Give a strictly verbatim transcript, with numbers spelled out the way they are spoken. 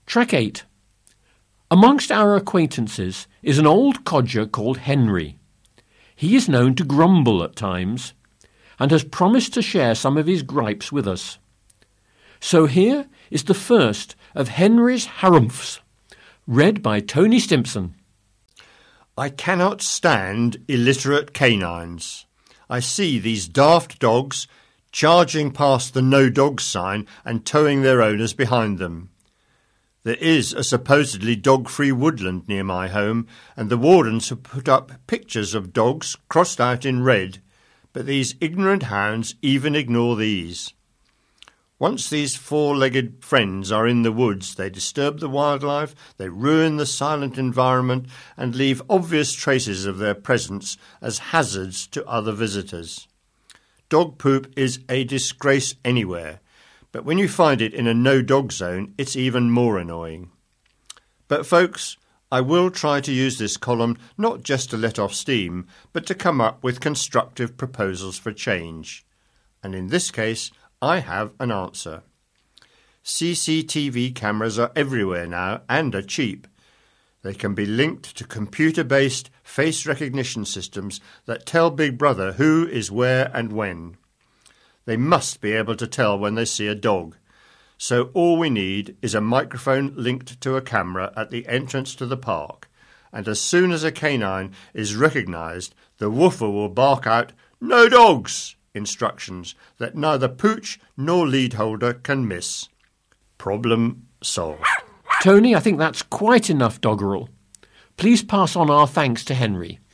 Track eight. Amongst our acquaintances is an old codger called Henry. He is known to grumble at times and has promised to share some of his gripes with us. So here is the first of Henry's harumphs, read by Tony Stimpson. I cannot stand illiterate canines. I see these daft dogs charging past the no dog sign and towing their owners behind them. There is a supposedly dog-free woodland near my home, and the wardens have put up pictures of dogs crossed out in red, but these ignorant hounds even ignore these. Once these four-legged friends are in the woods, they disturb the wildlife, they ruin the silent environment, and leave obvious traces of their presence as hazards to other visitors. Dog poop is a disgrace anywhere, but when you find it in a no-dog zone, it's even more annoying. But folks, I will try to use this column not just to let off steam, but to come up with constructive proposals for change. And in this case, I have an answer. C C T V cameras are everywhere now and are cheap. They can be linked to computer-based face recognition systems that tell Big Brother who is where and when. They must be able to tell when they see a dog. So all we need is a microphone linked to a camera at the entrance to the park. And as soon as a canine is recognised, the woofer will bark out, "No dogs!" instructions that neither Pooch nor lead holder can miss. Problem solved. Tony, I think that's quite enough doggerel. Please pass on our thanks to Henry.